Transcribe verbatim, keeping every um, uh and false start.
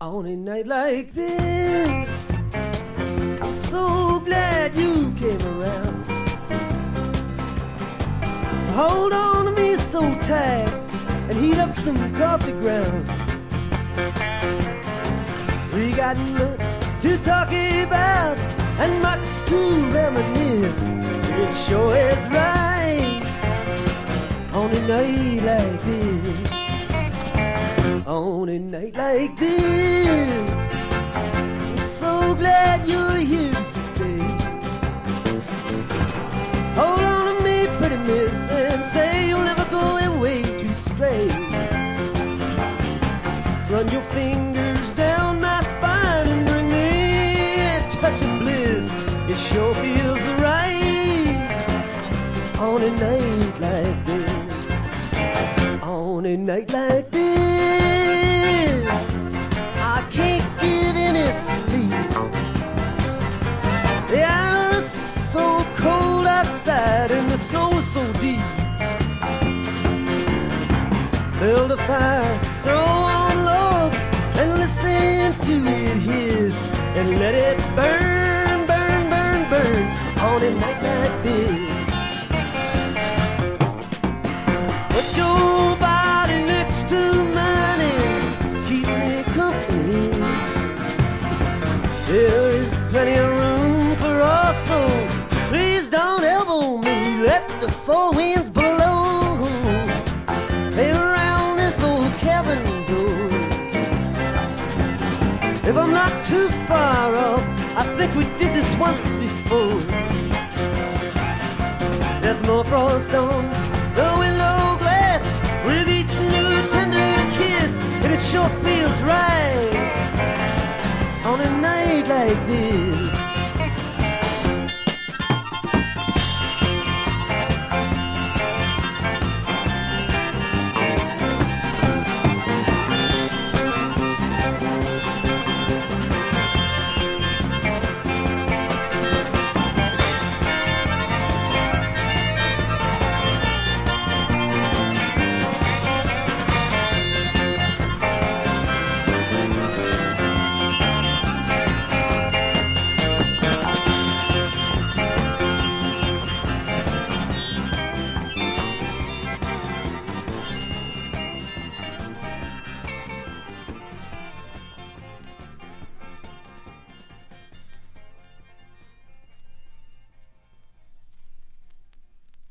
On a night like this, I'm so glad you came around. Hold on to me so tight and heat up some coffee ground. We got much to talk about and much to reminisce. It sure is right on a night like this. On a night like this, I'm so glad you're here to stay. Hold on to me, pretty miss, and say you'll never go away too stray. Run your fingers down my spine and bring me a touch of bliss. It sure feels right on a night like this. On a night like this, I can't get any sleep. The air is so cold outside and the snow is so deep. Build a fire, throw on logs, and listen to it hiss, and let it burn, burn, burn, burn on a night like this. Put your body next to mine and keep me company. There is plenty of room for us, so please don't elbow me. Let the four winds blow. Hey, around this old cabin door. If I'm not too far off, I think we did this once before. There's more frost on the window glass with each new tender kiss, and it sure feels